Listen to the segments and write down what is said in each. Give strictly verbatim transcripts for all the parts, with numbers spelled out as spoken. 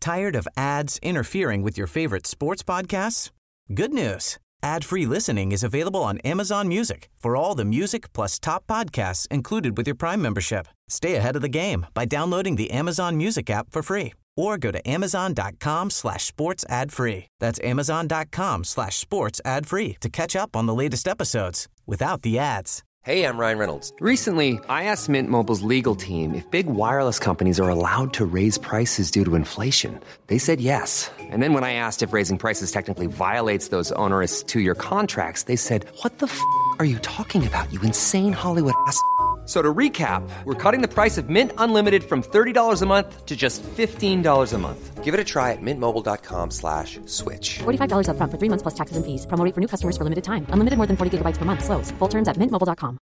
Tired of ads interfering with your favorite sports podcasts? Good news. Ad-free listening is available on Amazon Music for all the music plus top podcasts included with your Prime membership. Stay ahead of the game by downloading the Amazon Music app for free or go to amazon.com slash sports ad free. That's amazon.com slash sports ad free to catch up on the latest episodes without the ads. Hey, I'm Ryan Reynolds. Recently, I asked Mint Mobile's legal team if big wireless companies are allowed to raise prices due to inflation. They said yes. And then when I asked if raising prices technically violates those onerous two-year contracts, they said, what the f*** are you talking about, you insane Hollywood ass f- So to recap, we're cutting the price of Mint Unlimited from thirty dollars a month to just fifteen dollars a month. Give it a try at mintmobile.com slash switch. forty-five dollars up front for three months plus taxes and fees. Promo rate for new customers for limited time. Unlimited more than forty gigabytes per month. Slows full terms at mint mobile dot com.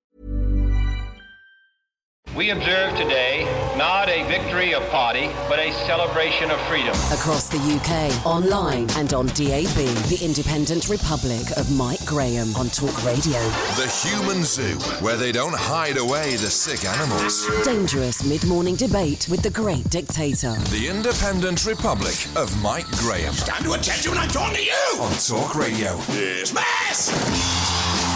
We observe today not a victory of party, but a celebration of freedom. Across the U K, online and on D A B, the Independent Republic of Mike Graham on Talk Radio. The Human Zoo, where they don't hide away the sick animals. Dangerous mid-morning debate with the great dictator. The Independent Republic of Mike Graham. Stand to attention when I'm talking to you! On Talk Radio. Dismiss!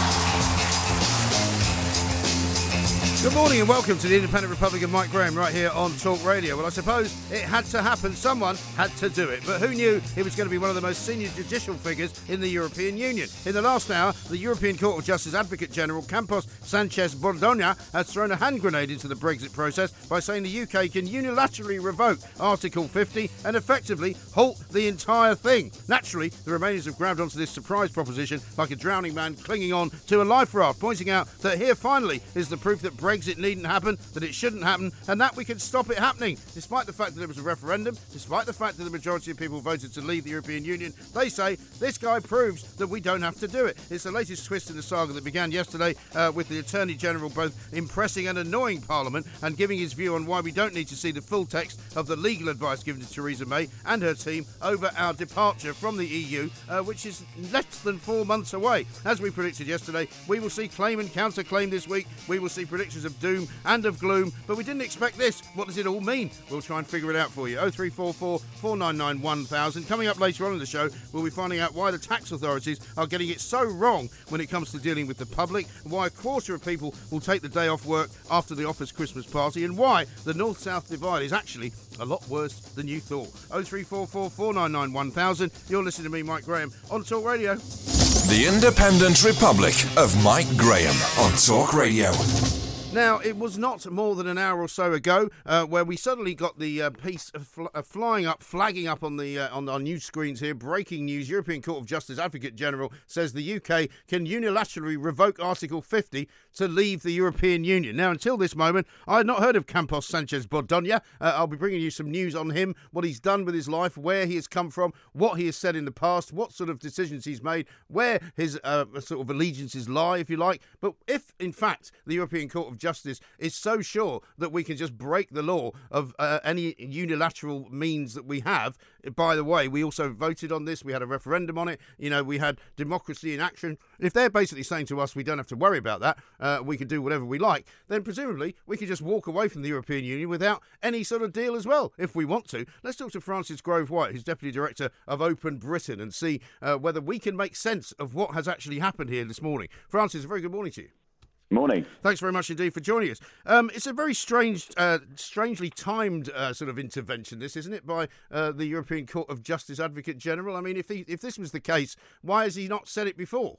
Good morning and welcome to the Independent Republic of Mike Graham right here on Talk Radio. Well, I suppose it had to happen. Someone had to do it. But who knew it was going to be one of the most senior judicial figures in the European Union? In the last hour, the European Court of Justice Advocate General Campos Sanchez Bordoña has thrown a hand grenade into the Brexit process by saying the U K can unilaterally revoke Article fifty and effectively halt the entire thing. Naturally, the Remainers have grabbed onto this surprise proposition like a drowning man clinging on to a life raft, pointing out that here finally is the proof that Brexit Brexit needn't happen, that it shouldn't happen, and that we can stop it happening. Despite the fact that it was a referendum, despite the fact that the majority of people voted to leave the European Union, they say this guy proves that we don't have to do it. It's the latest twist in the saga that began yesterday uh, with the Attorney General both impressing and annoying Parliament and giving his view on why we don't need to see the full text of the legal advice given to Theresa May and her team over our departure from the E U, uh, which is less than four months away. As we predicted yesterday, we will see claim and counter-claim this week. We will see predictions of doom and of gloom, but we didn't expect this. What does it all mean? We'll try and figure it out for you. oh three four four, four nine nine, one thousand. Coming up later on in the show, we'll be finding out why the tax authorities are getting it so wrong when it comes to dealing with the public, why a quarter of people will take the day off work after the office Christmas party, and why the North-South divide is actually a lot worse than you thought. oh three four four, four nine nine, one thousand. You're listening to me, Mike Graham, on Talk Radio. The Independent Republic of Mike Graham on Talk Radio. Now, it was not more than an hour or so ago uh, where we suddenly got the uh, piece of fl- uh, flying up, flagging up on the uh, on our news screens here. Breaking news: European Court of Justice Advocate General says the U K can unilaterally revoke Article fifty to leave the European Union. Now, until this moment, I had not heard of Campos Sanchez Bordoña. Uh, I'll be bringing you some news on him, what he's done with his life, where he has come from, what he has said in the past, what sort of decisions he's made, where his uh, sort of allegiances lie, if you like. But if, in fact, the European Court of Justice is so sure that we can just break the law of uh, any unilateral means that we have, by the way, we also voted on this, we had a referendum on it, you know, we had democracy in action. If they're basically saying to us we don't have to worry about that, uh, we can do whatever we like, then presumably we can just walk away from the European Union without any sort of deal as well, if we want to. Let's talk to Francis Grove-White, who's Deputy Director of Open Britain, and see uh, whether we can make sense of what has actually happened here this morning. Francis, a very good morning to you. Morning. Thanks very much indeed for joining us. Um, it's a very strange, uh, strangely timed uh, sort of intervention, this, isn't it, by uh, the European Court of Justice Advocate General? I mean, if he, if this was the case, why has he not said it before?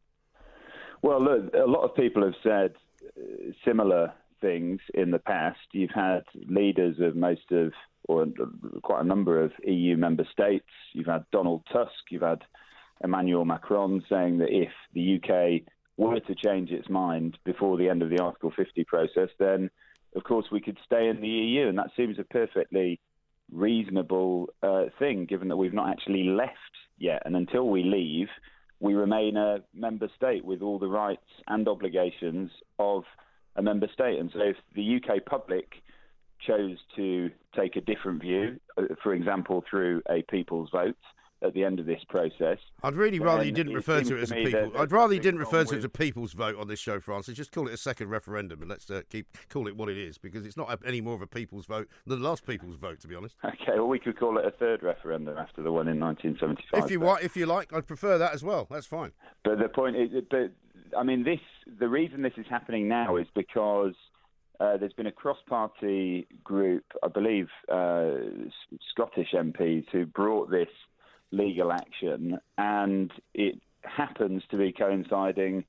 Well, look, a lot of people have said uh, similar things in the past. You've had leaders of most of, or quite a number of E U member states. You've had Donald Tusk. You've had Emmanuel Macron saying that if the U K were to change its mind before the end of the Article fifty process, then, of course, we could stay in the E U. And that seems a perfectly reasonable uh, thing, given that we've not actually left yet. And until we leave, we remain a member state with all the rights and obligations of a member state. And so if the U K public chose to take a different view, uh, for example, through a people's vote, at the end of this process. I'd really rather you didn't it refer seems to it as to a me people. that I'd rather you there's didn't something refer to it wrong as a people's vote on this show, Francis. Just call it a second referendum, and let's uh, keep call it what it is, because it's not a, any more of a people's vote than the last people's vote, to be honest. Okay, well, we could call it a third referendum after the one in nineteen seventy-five. If you but, want, if you like, I'd prefer that as well. That's fine. But the point is, but I mean, this the reason this is happening now is because uh, there's been a cross-party group, I believe, uh, Scottish M Ps who brought this legal action, and it happens to be coinciding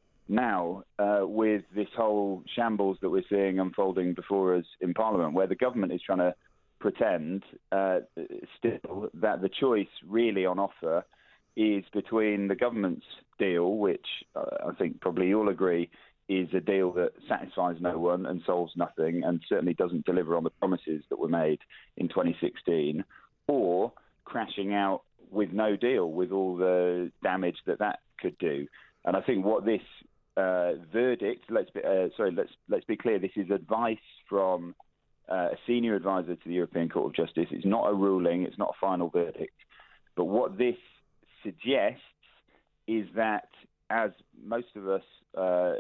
now uh, with this whole shambles that we're seeing unfolding before us in Parliament, where the government is trying to pretend uh, still that the choice really on offer is between the government's deal, which uh, I think probably you all agree is a deal that satisfies no one and solves nothing and certainly doesn't deliver on the promises that were made in twenty sixteen, or crashing out with no deal, with all the damage that that could do. And I think what this uh, verdict, let's be, uh, sorry, let's let's be clear, this is advice from uh, a senior advisor to the European Court of Justice. It's not a ruling, it's not a final verdict. But what this suggests is that, as most of us uh,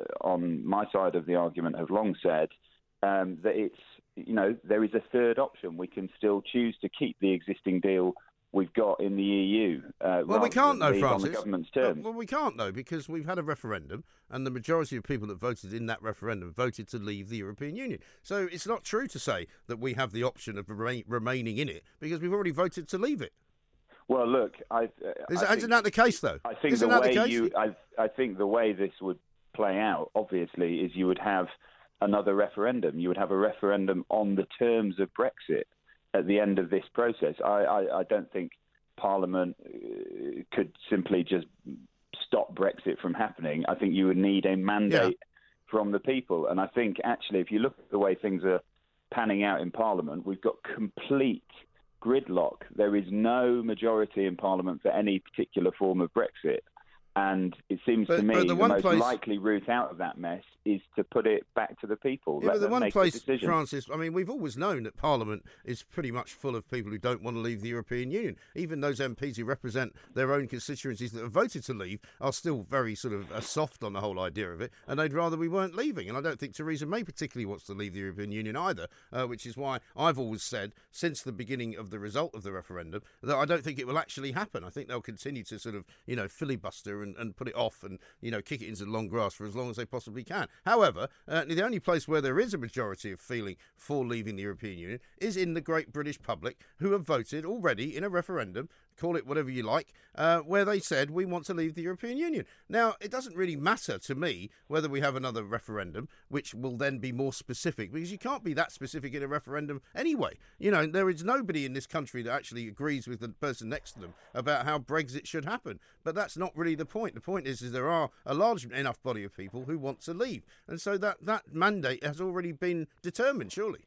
on my side of the argument have long said, um, that it's, you know, there is a third option. We can still choose to keep the existing deal we've got in the E U. Uh, well, we can't, though, Francis. On the government's terms. Well, we can't, though, because we've had a referendum, and the majority of people that voted in that referendum voted to leave the European Union. So it's not true to say that we have the option of remain, remaining in it, because we've already voted to leave it. Well, look, I, uh, Is, I isn't that the case, though? I think isn't the that way the case? you, I, I think the way this would play out, obviously, is you would have another referendum. You would have a referendum on the terms of Brexit at the end of this process. I, I, I don't think Parliament uh, could simply just stop Brexit from happening. I think you would need a mandate yeah. from the people. And I think, actually, if you look at the way things are panning out in Parliament, we've got complete gridlock. There is no majority in Parliament for any particular form of Brexit. And it seems but, to me the, the one most place... likely route out of that mess is to put it back to the people. Yeah, Let but the them one make place, the decision. Francis, I mean, we've always known that Parliament is pretty much full of people who don't want to leave the European Union. Even those M Ps who represent their own constituencies that have voted to leave are still very sort of uh, soft on the whole idea of it, and they'd rather we weren't leaving. And I don't think Theresa May particularly wants to leave the European Union either, uh, which is why I've always said, since the beginning of the result of the referendum, that I don't think it will actually happen. I think they'll continue to sort of, you know, filibuster and, and put it off and, you know, kick it into the long grass for as long as they possibly can. However, uh, the only place where there is a majority of feeling for leaving the European Union is in the great British public, who have voted already in a referendum, call it whatever you like, uh, where they said we want to leave the European Union. Now, it doesn't really matter to me whether we have another referendum, which will then be more specific, because you can't be that specific in a referendum anyway. You know, there is nobody in this country that actually agrees with the person next to them about how Brexit should happen. But that's not really the point. The point is, is there are a large enough body of people who want to leave. And so that, that mandate has already been determined, surely.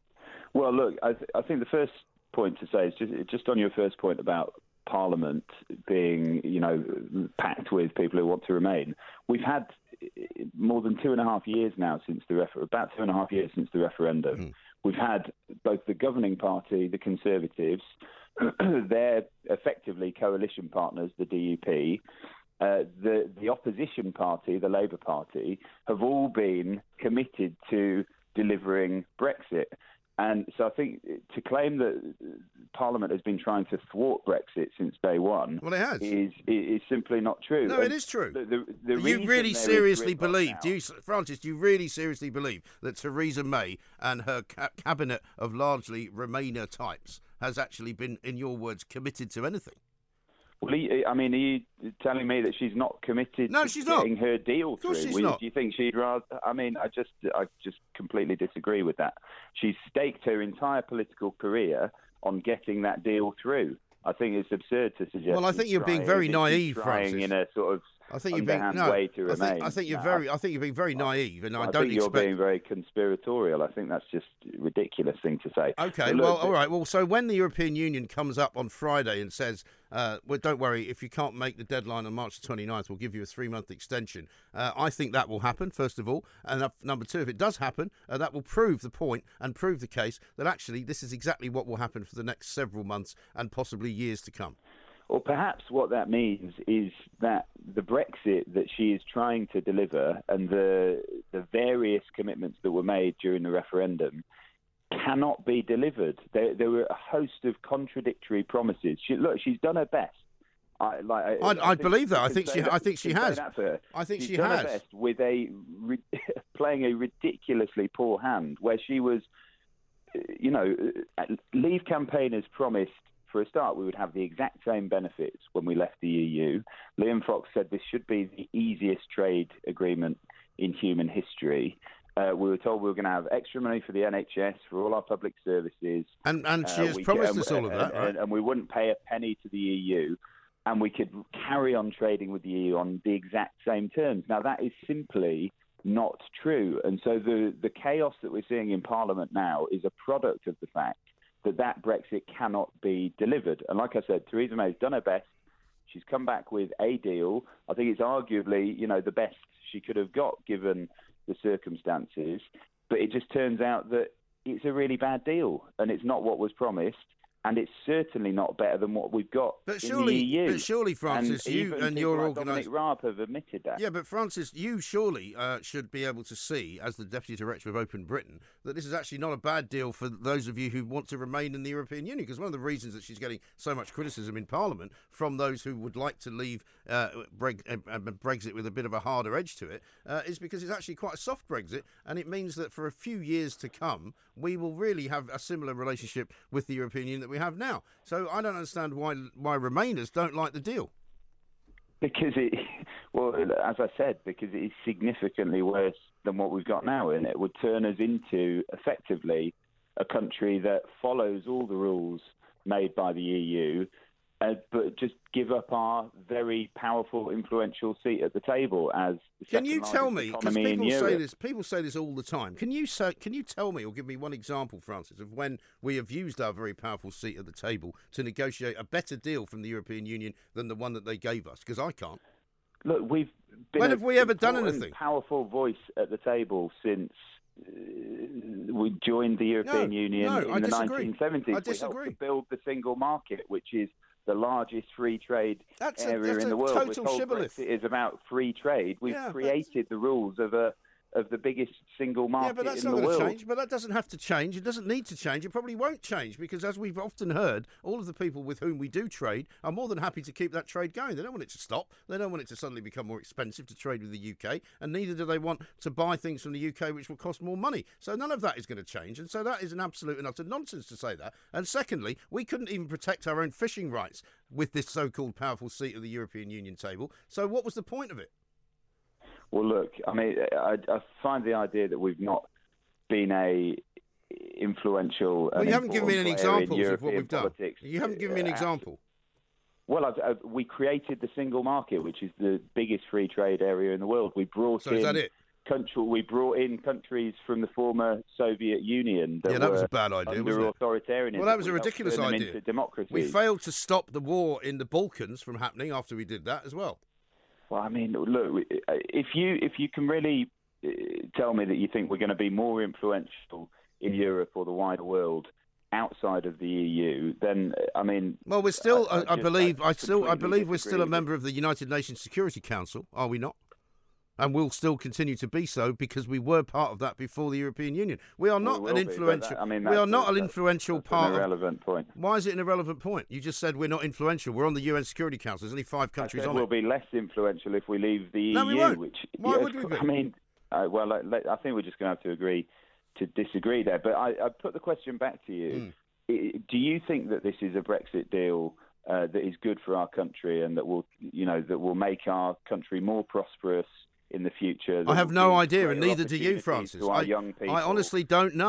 Well, look, I, th- I think the first point to say is just, just on your first point about Parliament being, you know, packed with people who want to remain. We've had more than two and a half years now since the refer- about two and a half years since the referendum. Mm. We've had both the governing party, the Conservatives, their effectively coalition partners, the D U P, uh, the the opposition party, the Labour Party, have all been committed to delivering Brexit. And so I think to claim that Parliament has been trying to thwart Brexit since day one well, it has. Is, is simply not true. No, and it is true. The, the, the you really seriously believe, now, do you, Francis, do you really seriously believe that Theresa May and her ca- cabinet of largely Remainer types has actually been, in your words, committed to anything? Well, I mean, are you telling me that she's not committed no, to she's getting not. her deal of course through? She's Will, not. Do you think she'd rather... I mean, I just I just completely disagree with that. She's staked her entire political career on getting that deal through. I think it's absurd to suggest... Well, I think you're being very naive, trying Francis. in a sort of I think you're being, underhand no, way to I remain. think, I think you're no, very. I think you're being very naive, and I, I don't think you're expect. being very conspiratorial. I think that's just a ridiculous thing to say. Okay, look, well, all right. Well, so when the European Union comes up on Friday and says, uh, well, don't worry, if you can't make the deadline on March the twenty-ninth, we'll give you a three-month extension. Uh, I think that will happen, first of all. And uh, number two, if it does happen, uh, that will prove the point and prove the case that actually this is exactly what will happen for the next several months and possibly years to come. Or perhaps what that means is that the Brexit that she is trying to deliver and the the various commitments that were made during the referendum cannot be delivered. There, there were a host of contradictory promises. She, look, she's done her best. I, like, I, I, I, I believe that. I think she. That, I think she has. I think she's she done has. Her best with a playing a ridiculously poor hand, where she was, you know, Leave campaigners promised. For a start, we would have the exact same benefits when we left the E U. Liam Fox said this should be the easiest trade agreement in human history. Uh, we were told we were going to have extra money for the N H S, for all our public services. And and she uh, has we, promised and, us all of that, and, right? And, and we wouldn't pay a penny to the E U. And we could carry on trading with the E U on the exact same terms. Now, that is simply not true. And so the, the chaos that we're seeing in Parliament now is a product of the fact that that Brexit cannot be delivered. And like I said, Theresa May's done her best. She's come back with a deal. I think it's arguably, you know, the best she could have got given the circumstances. But it just turns out that it's a really bad deal, and it's not what was promised. And it's certainly not better than what we've got but in surely, the E U. But surely, Francis, and you and your like organisation... Dominic Raab have admitted that. Yeah, but Francis, you surely uh, should be able to see, as the Deputy Director of Open Britain, that this is actually not a bad deal for those of you who want to remain in the European Union, because one of the reasons that she's getting so much criticism in Parliament from those who would like to leave uh, Breg- uh, Brexit with a bit of a harder edge to it uh, is because it's actually quite a soft Brexit, and it means that for a few years to come, we will really have a similar relationship with the European Union that we have now. So I don't understand why why Remainers don't like the deal. Because it, well, as I said, because it is significantly worse than what we've got now, and it would turn us into effectively a country that follows all the rules made by the E U, uh, but just give up our very powerful, influential seat at the table as the Can you second tell largest me? Because economy in people say Europe. this, people say this all the time. Can you say? Can you tell me, or give me one example, Francis, of when we have used our very powerful seat at the table to negotiate a better deal from the European Union than the one that they gave us? Because I can't. Look, we've been when a have we ever done important, anything? Powerful voice at the table since uh, we joined the European No, Union no, in I the disagree. nineteen seventies. I disagree. We helped to build the single market, which is the largest free trade That's a- area that's in a the world. total We're told shibboleth. Brexit is about free trade. We've Yeah, but- created the rules of a of the biggest single market Yeah, but that's in not the going to world. change. But that doesn't have to change. It doesn't need to change. It probably won't change because, as we've often heard, all of the people with whom we do trade are more than happy to keep that trade going. They don't want it to stop. They don't want it to suddenly become more expensive to trade with the U K, and neither do they want to buy things from the U K which will cost more money. So none of that is going to change, and so that is an absolute and utter nonsense to say that. And secondly, we couldn't even protect our own fishing rights with this so-called powerful seat at the European Union table. So what was the point of it? Well, look, I mean, I, I find the idea that we've not been a influential. Well, you haven't given me any examples of what we've done. Politics. You haven't given me an example. Well, I've, I've, we created the single market, which is the biggest free trade area in the world. We brought So in is that it? Country, we brought in countries from the former Soviet Union. That Yeah, that was were a bad idea, under wasn't it? authoritarianism. Well, that was a We helped ridiculous turn them idea. into democracy. We failed to stop the war in the Balkans from happening after we did that as well. Well, I mean, look, if you if you can really uh, tell me that you think we're going to be more influential in Europe or the wider world outside of the E U, then I mean, Well, we're still, I, I, I, I just, believe, I, I still, I completely believe we're disagree still a with member of the United Nations Security Council, are we not? And we'll still continue to be so because we were part of that before the European Union. We are not We an will be, but influential. that- I mean, we are that's not a- an that's- influential that's part. an of- irrelevant point. Why is it an irrelevant point? You just said we're not influential. We're on the U N Security Council. There's only five I countries said on we'll it. be less influential if we leave the No, E U. we won't. Which Why yeah, would we be? I mean, uh, well, I, I think we're just going to have to agree to disagree there. But I, I put the question back to you. Mm. I, do you think that this is a Brexit deal uh, that is good for our country and that will, you know, that will make our country more prosperous in the future? I have no idea, and greater neither do you, opportunities Francis. To our I, young people? I honestly don't know.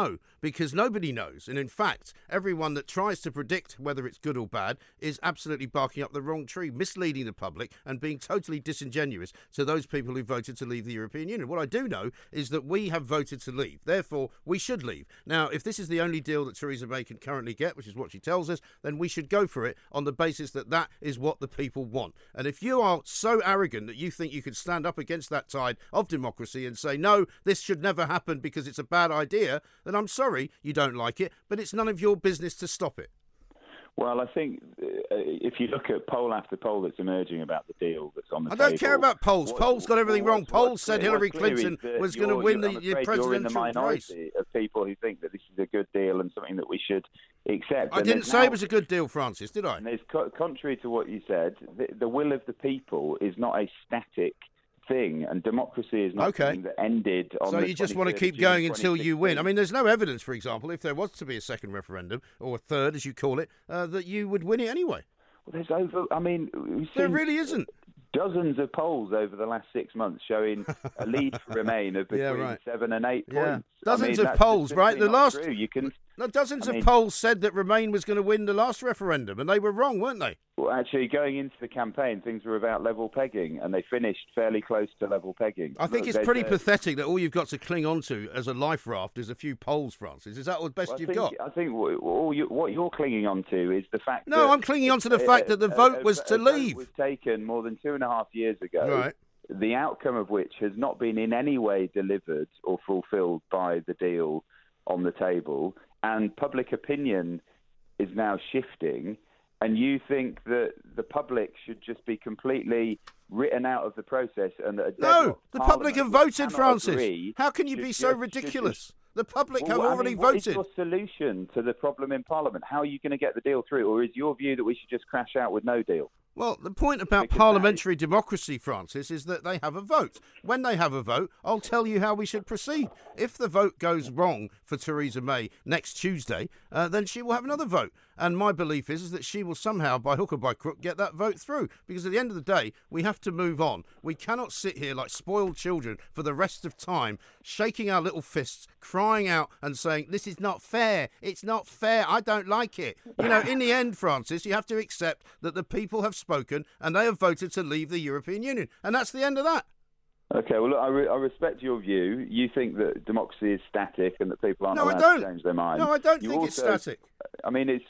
because nobody knows. And in fact, everyone that tries to predict whether it's good or bad is absolutely barking up the wrong tree, misleading the public and being totally disingenuous to those people who voted to leave the European Union. What I do know is that we have voted to leave. Therefore, we should leave. Now, if this is the only deal that Theresa May can currently get, which is what she tells us, then we should go for it on the basis that that is what the people want. And if you are so arrogant that you think you could stand up against that tide of democracy and say, no, this should never happen because it's a bad idea, then I'm sorry you don't like it, but it's none of your business to stop it. Well, I think uh, if you look at poll after poll that's emerging about the deal that's on the I table... I don't care about polls. What, polls got everything wrong. What, polls said Hillary Clinton was going to win the presidential you're in the minority race. Of people who think that this is a good deal and something that we should accept. I and didn't say now, it was a good deal, Francis, did I? And there's, contrary to what you said, the, the will of the people is not a static thing, and democracy is not okay. something that ended on so the you just want to keep June going until you win. I mean, there's no evidence, for example, if there was to be a second referendum, or a third, as you call it, uh, that you would win it anyway. Well, there's over, I mean... We've there really isn't. Dozens of polls over the last six months showing a lead for Remain of between yeah, right. seven and eight yeah. points. Dozens I mean, of polls, right? The last... True. You can... No, dozens I of mean, polls said that Remain was going to win the last referendum, and they were wrong, weren't they? Well, actually, going into the campaign, things were about level pegging, and they finished fairly close to level pegging. I think Look, it's pretty uh, pathetic that all you've got to cling on to as a life raft is a few polls, Francis. Is that the best well, you've think, got? I think all you, what you're clinging on to is the fact no, that... I'm clinging on to the fact that the vote a, was a, to a leave. Vote was taken more than two and a half years ago. Right. The outcome of which has not been in any way delivered or fulfilled by the deal on the table, and public opinion is now shifting, and you think that the public should just be completely written out of the process and that a no, the public have voted, Francis. Agree, How can you be so just, ridiculous? Just, the public well, have I already mean, what voted. What is your solution to the problem in Parliament? How are you going to get the deal through? Or is your view that we should just crash out with no deal? Well, the point about because parliamentary democracy, Francis, is that they have a vote. When they have a vote, I'll tell you how we should proceed. If the vote goes wrong for Theresa May next Tuesday, uh, then she will have another vote. And my belief is, is that she will somehow, by hook or by crook, get that vote through. Because at the end of the day, we have to move on. We cannot sit here like spoiled children for the rest of time, shaking our little fists, crying out and saying, this is not fair. It's not fair. I don't like it. You know, in the end, Francis, you have to accept that the people have spoken and they have voted to leave the European Union. And that's the end of that. Okay, well, look, I, re- I respect your view. You think that democracy is static and that people aren't no, allowed I don't. to change their mind. No, I don't you think also, it's static. I mean, it's.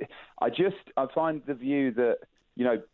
I just I find the view that, you know,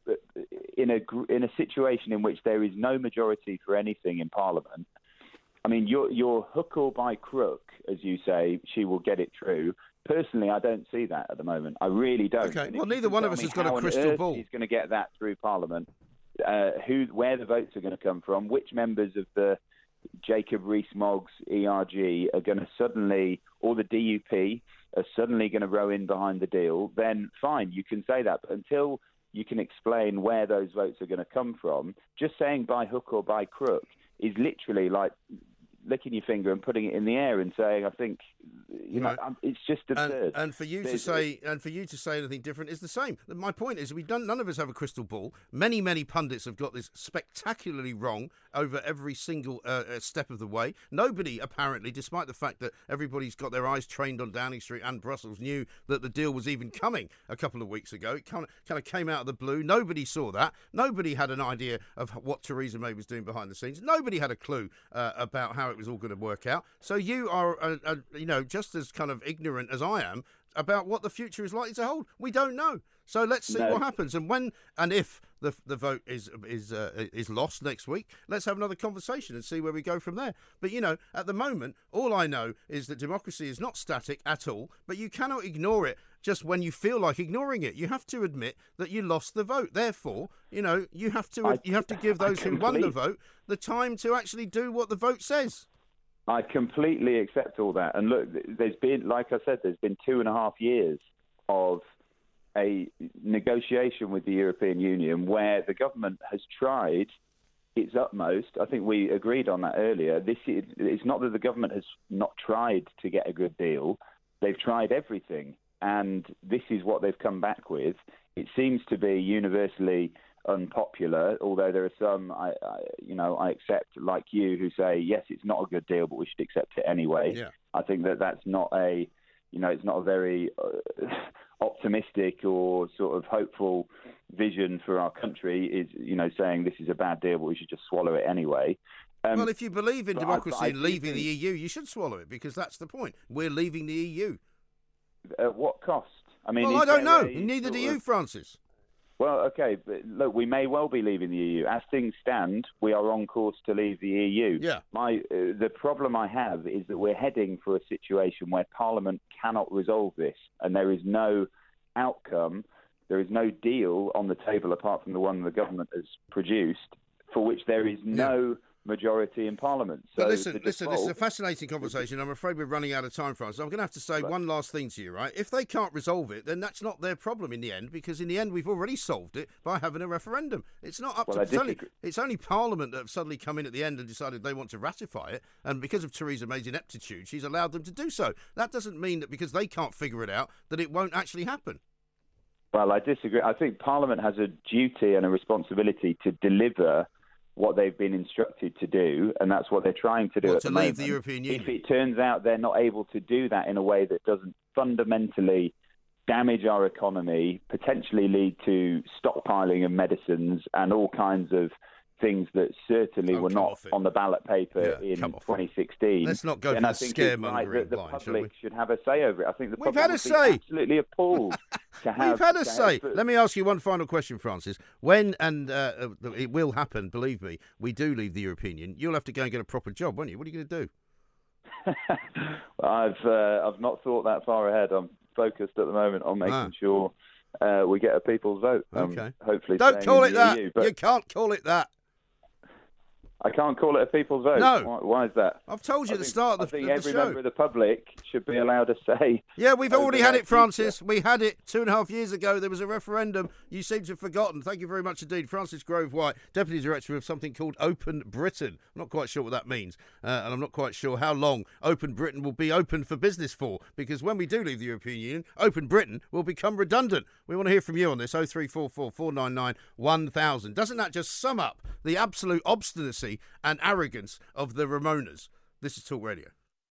in a in a situation in which there is no majority for anything in Parliament, I mean, your your hook or by crook, as you say, she will get it through. Personally, I don't see that at the moment. I really don't. Okay, well, neither one of us has got a crystal ball. He's going to get that through Parliament. Uh, who, where the votes are going to come from, which members of the Jacob Rees-Moggs E R G are going to suddenly, or the D U P are suddenly going to row in behind the deal, then fine, you can say that. But until you can explain where those votes are going to come from, just saying by hook or by crook is literally like licking your finger and putting it in the air and saying, I think, you right. know, it's just absurd. And, and for you There's, to say, and for you to say anything different is the same. My point is, we don't. None of us have a crystal ball. Many, many pundits have got this spectacularly wrong over every single uh, step of the way. Nobody, apparently, despite the fact that everybody's got their eyes trained on Downing Street and Brussels, knew that the deal was even coming a couple of weeks ago. It kind of, kind of came out of the blue. Nobody saw that. Nobody had an idea of what Theresa May was doing behind the scenes. Nobody had a clue uh, about how it was all going to work out. So you are, uh, uh, you know, just as kind of ignorant as I am about what the future is likely to hold. We don't know. So let's see no. what happens, and when and if the the vote is is uh, is lost next week, let's have another conversation and see where we go from there. But you know, at the moment, all I know is that democracy is not static at all. But you cannot ignore it just when you feel like ignoring it. You have to admit that you lost the vote. Therefore, you know, you have to I, you have to give those who won the vote the time to actually do what the vote says. I completely accept all that. And look, there's been, like I said, there's been two and a half years of a negotiation with the European Union where the government has tried its utmost. I think we agreed on that earlier. This is, it's not that the government has not tried to get a good deal. They've tried everything. And this is what they've come back with. It seems to be universally unpopular, although there are some, I, I, you know, I accept, like you, who say, yes, it's not a good deal, but we should accept it anyway. Yeah. I think that that's not a, you know, it's not a very uh, optimistic or sort of hopeful vision for our country, is, you know, saying this is a bad deal, but we should just swallow it anyway. Um, well, if you believe in democracy I, I and leaving think, the E U, you should swallow it, because that's the point. We're leaving the E U. At what cost? I mean, well, I don't know. A, Neither do you, Francis. Well, okay, but look, we may well be leaving the E U. As things stand, we are on course to leave the E U. Yeah. My, uh, the problem I have is that we're heading for a situation where Parliament cannot resolve this, and there is no outcome, there is no deal on the table apart from the one the government has produced, for which there is no... Yeah. majority in Parliament. So but listen, default... listen, this is a fascinating conversation. I'm afraid we're running out of time, Francis. I'm going to have to say right. one last thing to you, right? If they can't resolve it, then that's not their problem in the end, because in the end we've already solved it by having a referendum. It's not up well, to... It's only, it's only Parliament that have suddenly come in at the end and decided they want to ratify it, and because of Theresa May's ineptitude, she's allowed them to do so. That doesn't mean that because they can't figure it out, that it won't actually happen. Well, I disagree. I think Parliament has a duty and a responsibility to deliver what they've been instructed to do, and that's what they're trying to do what, at to the leave moment. the European Union. If it turns out they're not able to do that in a way that doesn't fundamentally damage our economy, potentially lead to stockpiling of medicines and all kinds of things that certainly oh, were not on the ballot paper yeah, in twenty sixteen. Let's not go then for I the think it's scaremongering right that the line, public should have a say over it. I think the We've public had a would say. be absolutely appalled to have. We've had a to say. have, Let me ask you one final question, Francis. When, and uh, it will happen, believe me, we do leave the European Union, you'll have to go and get a proper job, won't you? What are you going to do? I've uh, I've not thought that far ahead. I'm focused at the moment on making ah. sure uh, we get a people's vote. Um, okay. Hopefully, don't call it that. E U, but you can't call it that. I can't call it a people's vote. No. Why, why is that? I've told you I at the think, start of I the, think of every the show. member of the public should be allowed a say. Yeah, we've already had it, Francis. Future. We had it two and a half years ago. There was a referendum. You seem to have forgotten. Thank you very much indeed. Francis Grove White, Deputy Director of something called Open Britain. I'm not quite sure what that means, uh, and I'm not quite sure how long Open Britain will be open for business for, because when we do leave the European Union, Open Britain will become redundant. We want to hear from you on this, oh three four four, four nine nine, one thousand. Doesn't that just sum up the absolute obstinacy and arrogance of the Ramonas? This is Talk Radio.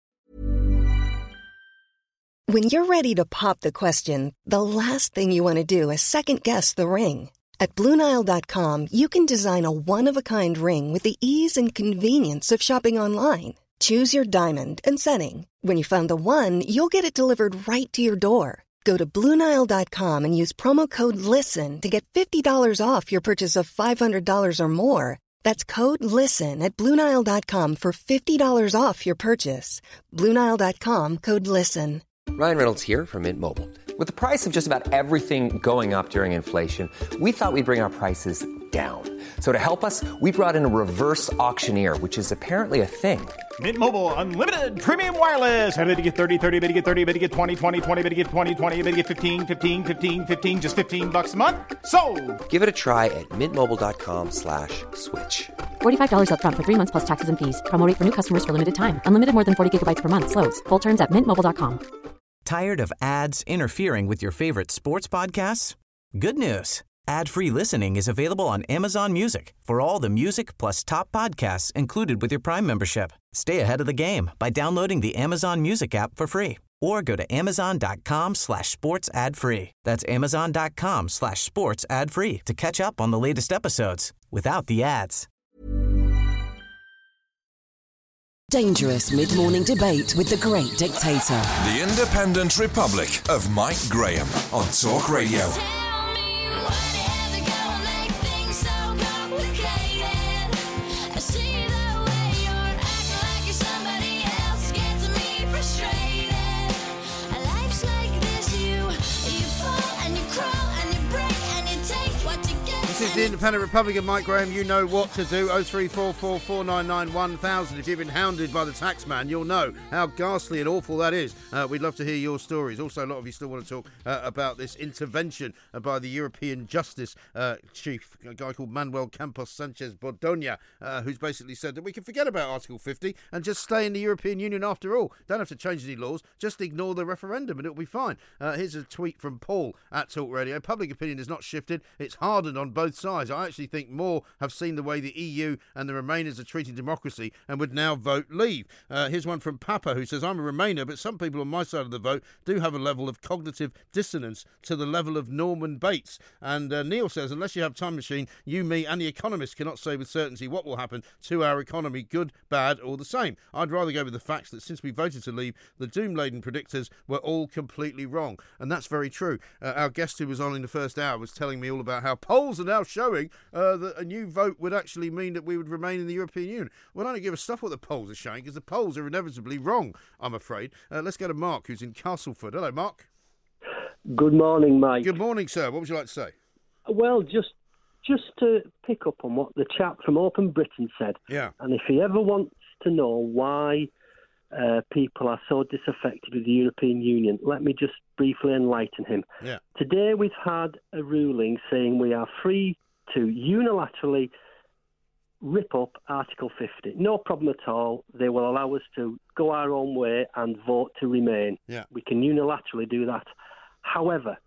When you're ready to pop the question, the last thing you want to do is second-guess the ring. At Blue Nile dot com, you can design a one-of-a-kind ring with the ease and convenience of shopping online. Choose your diamond and setting. When you find the one, you'll get it delivered right to your door. Go to Blue Nile dot com and use promo code LISTEN to get fifty dollars off your purchase of five hundred dollars or more. That's code LISTEN at Blue Nile dot com for fifty dollars off your purchase. Blue Nile dot com, code LISTEN. Ryan Reynolds here from Mint Mobile. With the price of just about everything going up during inflation, we thought we'd bring our prices down. So to help us, we brought in a reverse auctioneer, which is apparently a thing. Mint Mobile Unlimited Premium Wireless. How to get thirty, thirty, how to get thirty, how to get twenty, twenty, twenty, how to get twenty, twenty, how to get fifteen, fifteen, fifteen, fifteen, just fifteen bucks a month? Sold! Give it a try at mintmobile.com slash switch. forty-five dollars up front for three months plus taxes and fees. Promo rate for new customers for limited time. Unlimited more than forty gigabytes per month. Slows full terms at mint mobile dot com. Tired of ads interfering with your favorite sports podcasts? Good news. Ad-free listening is available on Amazon Music for all the music plus top podcasts included with your Prime membership. Stay ahead of the game by downloading the Amazon Music app for free or go to amazon.com slash sports ad free. That's amazon.com slash sports ad free to catch up on the latest episodes without the ads. Dangerous mid-morning debate with the great dictator. The Independent Republic of Mike Graham on Talk Radio. This is the Independent Republican, Mike Graham. You know what to do. oh three four four, four nine nine, one thousand. If you've been hounded by the tax man, you'll know how ghastly and awful that is. Uh, we'd love to hear your stories. Also, a lot of you still want to talk uh, about this intervention uh, by the European Justice uh, Chief, a guy called Manuel Campos Sanchez Bordoña, uh, who's basically said that we can forget about Article fifty and just stay in the European Union after all. Don't have to change any laws. Just ignore the referendum and it'll be fine. Uh, here's a tweet from Paul at Talk Radio. Public opinion has not shifted. It's hardened on both both sides. I actually think more have seen the way the E U and the Remainers are treating democracy and would now vote leave. Uh, here's one from Papa who says, I'm a Remainer, but some people on my side of the vote do have a level of cognitive dissonance to the level of Norman Bates. And uh, Neil says, unless you have time machine, you, me and the economists cannot say with certainty what will happen to our economy, good, bad or the same. I'd rather go with the facts that since we voted to leave, the doom-laden predictors were all completely wrong. And that's very true. Uh, our guest who was on in the first hour was telling me all about how polls are now showing uh, that a new vote would actually mean that we would remain in the European Union. Well, I don't give a stuff what the polls are showing because the polls are inevitably wrong, I'm afraid. Uh, let's go to Mark, who's in Castleford. Hello, Mark. Good morning, Mike. Good morning, sir. What would you like to say? Well, just just to pick up on what the chap from Open Britain said. Yeah. And if he ever wants to know why uh, people are so disaffected with the European Union, let me just briefly enlighten him. Yeah. Today we've had a ruling saying we are free to unilaterally rip up Article fifty. No problem at all. They will allow us to go our own way and vote to remain. Yeah. We can unilaterally do that. However,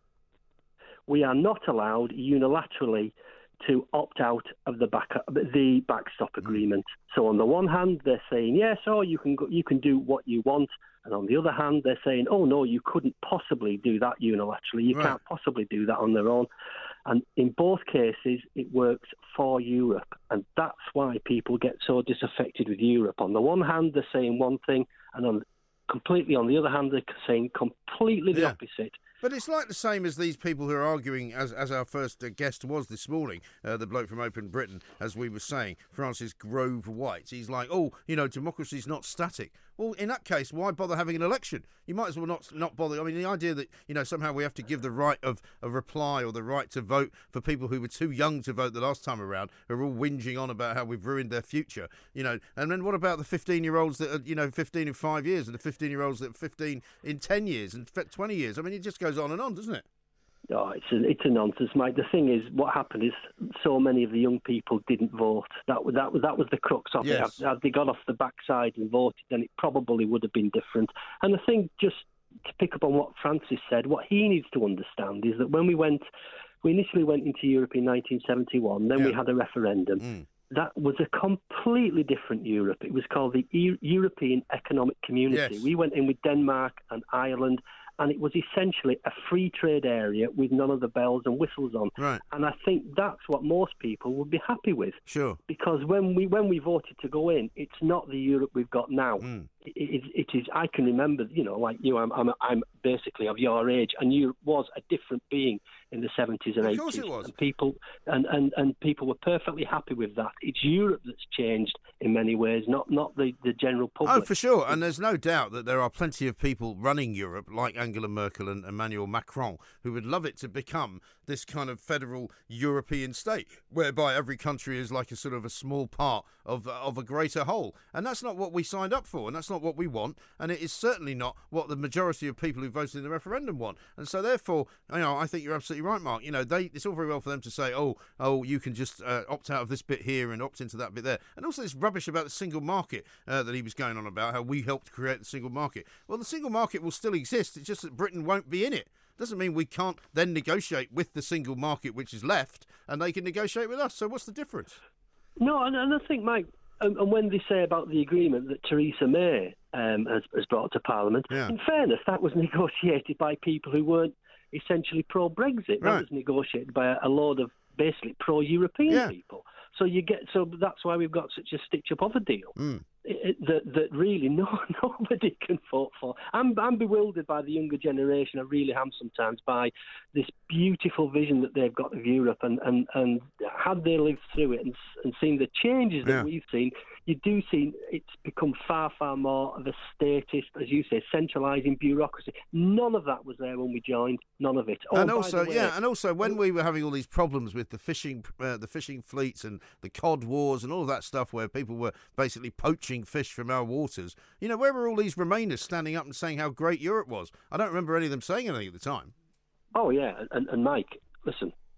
we are not allowed unilaterally to opt out of the back the backstop agreement. So on the one hand, they're saying yes, oh, you can go, you can do what you want, and on the other hand, they're saying, oh no, you couldn't possibly do that unilaterally. You Right. can't possibly do that on their own. And in both cases, it works for Europe, and that's why people get so disaffected with Europe. On the one hand, they're saying one thing, and on completely on the other hand, they're saying completely the Yeah. opposite. But it's like the same as these people who are arguing, as as our first uh, guest was this morning, uh, the bloke from Open Britain, as we were saying, Francis Grove White. He's like, oh, you know, democracy's not static. Well, in that case, why bother having an election? You might as well not not bother. I mean, the idea that, you know, somehow we have to give the right of a reply or the right to vote for people who were too young to vote the last time around, who are all whinging on about how we've ruined their future, you know. And then what about the fifteen-year-olds that are, you know, fifteen in five years and the fifteen-year-olds that are fifteen in ten years and twenty years? I mean, it just goes on and on, doesn't it? Oh, it's a, it's a nonsense, Mike. The thing is, what happened is so many of the young people didn't vote. That was that was that was the crux of Yes. it. Had they got off the backside and voted, then it probably would have been different. And the thing, just to pick up on what Francis said, what he needs to understand is that when we went, we initially went into Europe in nineteen seventy-one. Then Yeah. we had a referendum. Mm. That was a completely different Europe. It was called the e- European Economic Community. Yes. We went in with Denmark and Ireland, and it was essentially a free trade area with none of the bells and whistles on. Right. And I think that's what most people would be happy with. Sure. Because when we when we voted to go in, it's not the Europe we've got now. Mm. It, it, it is. I can remember, you know, like you, I'm, I'm I'm basically of your age, and Europe was a different being in the seventies and eighties. Of course it was. And people and, and, and people were perfectly happy with that. It's Europe that's changed in many ways, not not the, the general public. Oh, for sure. And there's no doubt that there are plenty of people running Europe, like Angela Merkel and Emmanuel Macron, who would love it to become this kind of federal European state, whereby every country is like a sort of a small part of of a greater whole. And that's not what we signed up for, and that's not what we want, and it is certainly not what the majority of people who voted in the referendum want. And so, therefore, you know, I think you're absolutely right, Mark. You know, they it's all very well for them to say, oh, oh, you can just uh, opt out of this bit here and opt into that bit there. And also this rubbish about the single market uh, that he was going on about, how we helped create the single market. Well, the single market will still exist. It's just that Britain won't be in it. Doesn't mean we can't then negotiate with the single market which is left, and they can negotiate with us. So what's the difference? No, and, and I think, Mike, and, and when they say about the agreement that Theresa May um, has, has brought to Parliament, Yeah. in fairness, that was negotiated by people who weren't essentially pro-Brexit. That Right. was negotiated by a, a load of basically pro-European Yeah. people. So you get so that's why we've got such a stitch-up of a deal. Mm. It, it, that that really no nobody can vote for. I'm I'm bewildered by the younger generation. I really am sometimes by this beautiful vision that they've got of Europe, and, and, and had they lived through it and, and seen the changes that Yeah. we've seen, you do see it's become far far more of a statist, as you say, centralising bureaucracy. None of that was there when we joined. None of it. Oh, and by also, the way, yeah, and also when we were having all these problems with the fishing, uh, the fishing fleets and the cod wars and all that stuff, where people were basically poaching fish from our waters, you know, where were all these Remainers standing up and saying how great Europe was? I don't remember any of them saying anything at the time. Oh yeah, and, and Mike, listen,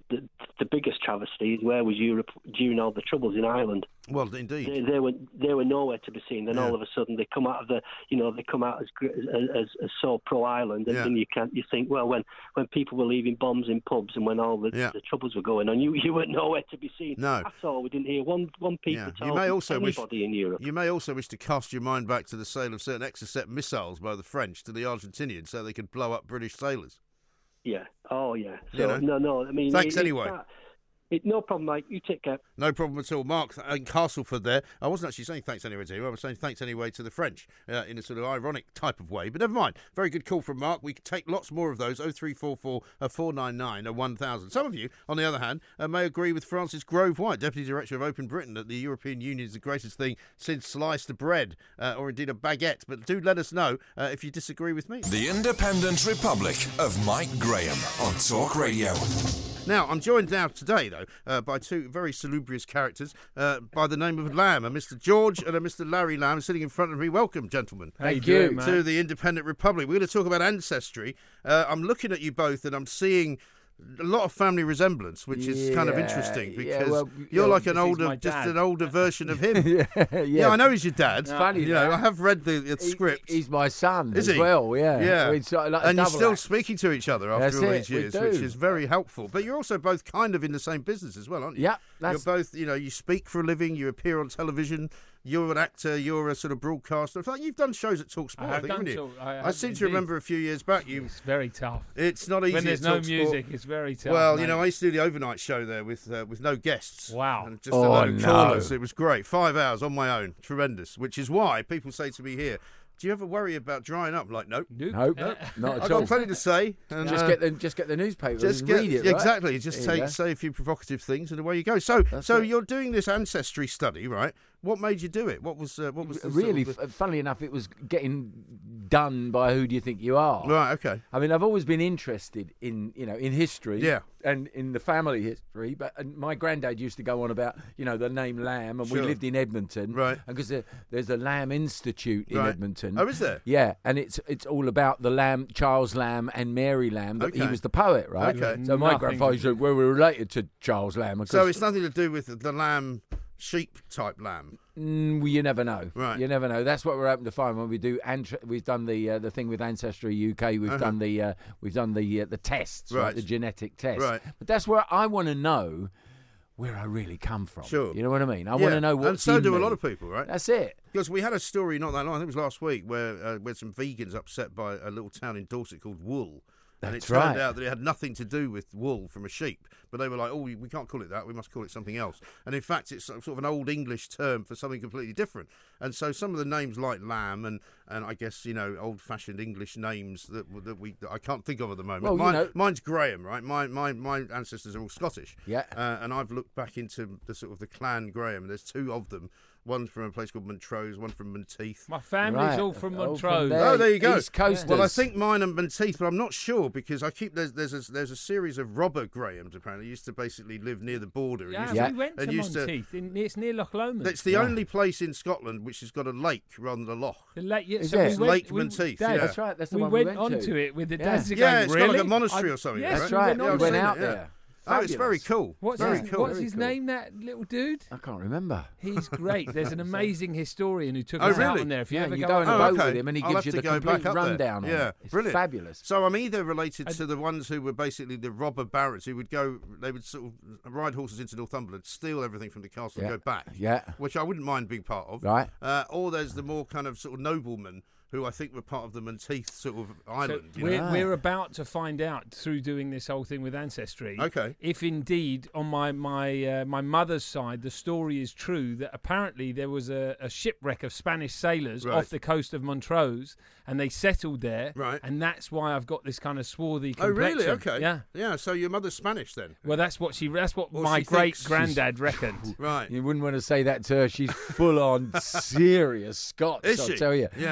the, the biggest travesty is where was Europe during all the troubles in Ireland? Well, indeed, they, they were they were nowhere to be seen. Then yeah. all of a sudden they come out of the, you know, they come out as as, as so pro Ireland, and yeah. then you can't you think, well, when, when people were leaving bombs in pubs and when all the, yeah. the troubles were going on, you you were nowhere to be seen. No, that's all. We didn't hear one one peep yeah. at all. You may also anybody wish, in Europe. You may also wish to cast your mind back to the sale of certain Exocet missiles by the French to the Argentinians, so they could blow up British sailors. Yeah. Oh, yeah. So you know? no, no. I mean, thanks it, anyway. It, it, no problem, Mike. You take care. No problem at all. Mark in Castleford there. I wasn't actually saying thanks anyway to you. I was saying thanks anyway to the French uh, in a sort of ironic type of way. But never mind. Very good call from Mark. We can take lots more of those. oh three four four, four nine nine, one thousand. Some of you, on the other hand, uh, may agree with Francis Grove White, Deputy Director of Open Britain, that the European Union is the greatest thing since sliced bread, uh, or indeed a baguette. But do let us know uh, if you disagree with me. The Independent Republic of Mike Graham on Talk Radio. Now, I'm joined now today, though, uh, by two very salubrious characters uh, by the name of Lamb, a Mister George and a Mister Larry Lamb sitting in front of me. Welcome, gentlemen. Thank you, to man. the Independent Republic. We're going to talk about ancestry. Uh, I'm looking at you both and I'm seeing a lot of family resemblance, which yeah, is kind of interesting because yeah, well, you're yeah, like an older, just an older version of him. yeah, yeah. yeah, I know he's your dad. It's funny, you know, I have read the, the he, script. He's my son is as he? well. Yeah, yeah. It's like and you're still act. speaking to each other after that's all it, these years, we do. which is very helpful. But you're also both kind of in the same business as well, aren't you? Yeah, that's... you're both. You know, you speak for a living. You appear on television. You're an actor. You're a sort of broadcaster. In fact, you've done shows at Talk Sport. I, have I think, done haven't you? talk, I, I have seem indeed. to remember a few years back. You. It's very tough. It's not easy. When there's at no Talk music, Sport. it's very tough. Well, mate. you know, I used to do the overnight show there with uh, with no guests. Wow. And just oh, a load of no. callers. It was great. Five hours on my own. Tremendous. Which is why people say to me here, do you ever worry about drying up? Like, nope. Nope, nope not at all. I've got plenty to say. And, just uh, get the just get the newspaper just and get, read it. yeah, Right? Exactly. Just take, say a few provocative things, and away you go. So, That's so it. you're doing this ancestry study, right? What made you do it? What was uh, what was the really? Sort of the... Funnily enough, it was getting done by Who Do You Think You Are? Right. Okay. I mean, I've always been interested in you know in history, yeah, and in the family history. But and my granddad used to go on about you know the name Lamb, and sure. we lived in Edmonton, right? And because there, there's a Lamb Institute in right. Edmonton. Oh, is there? Yeah, and it's it's all about the Lamb, Charles Lamb and Mary Lamb. But okay. he was the poet, right? Okay. So my Nothing. grandfather said, well, we're related to Charles Lamb. So it's nothing to do with the lamb, sheep type lamb. Mm, well, you never know. Right. You never know. That's what we're hoping to find when we do. Ant- we've done the uh, the thing with Ancestry U K. We've uh-huh. done the uh, we've done the uh, the tests, right. right? The genetic tests. Right. But that's where I want to know where I really come from. Sure. You know what I mean? I yeah. want to know what. And so do me. a lot of people, right? That's it. Because we had a story not that long, I think it was last week, where uh, where some vegans upset by a little town in Dorset called Wool. And That's it turned right. out that it had nothing to do with wool from a sheep. But they were like, oh, we we can't call it that. We must call it something else. And in fact, it's sort of an old English term for something completely different. And so some of the names like lamb and, and I guess, you know, old-fashioned English names that that we that I can't think of at the moment. Well, Mine, you know, mine's Graham, right? My, my my ancestors are all Scottish. Yeah. Uh, and I've looked back into the sort of the clan Graham. There's two of them. One from a place called Montrose, one from Menteith. My family's Right. all from Oh, from Montrose. there. Oh, there you go. East Coasters. Well, I think mine are Menteith, but I'm not sure because I keep there's there's a, there's a series of robber Grahams apparently used to basically live near the border. and Yeah, used Yeah. we went to and used to- Monteith. In, it's near Loch Lomond. It's the Yeah. only place in Scotland which has got a lake rather than a loch. The lake, yeah, Is so it? we It's went, Lake we, Menteith, Dad, yeah. That's right. That's the we one went we went onto to. it with the Yeah. dads Yeah, going, it's really? got like a monastery I- or something, Yes, That's we right. went We on went to out it. there. Oh, it's very Fabulous. cool. What's, very his, cool. what's Very his cool. name, that little dude? I can't remember. He's great. There's an amazing historian who took Oh, us out really? on there. If you Yeah, ever you go go on a Oh, boat okay. with him and he I'll gives have you to the go complete back up there. rundown on Yeah, it. It's brilliant. fabulous. So I'm either related to the ones who were basically the robber barons who would go, they would sort of ride horses into Northumberland, steal everything from the castle Yeah. and go back. Yeah. Which I wouldn't mind being part of. Right. Uh, or there's the more kind of sort of noblemen who I think were part of the Menteith sort of island. So you we're, know? we're about to find out through doing this whole thing with Ancestry. Okay. If indeed on my my uh, my mother's side the story is true that apparently there was a, a shipwreck of Spanish sailors Right. off the coast of Montrose and they settled there. Right. And that's why I've got this kind of swarthy Oh, complexion. really? Okay. Yeah. Yeah, so your mother's Spanish then? Well, that's what she. That's what Or my she great thinks granddad reckoned. Right. You wouldn't want to say that to her. She's full on serious Scots, Is I'll she? tell you. Yeah. And don't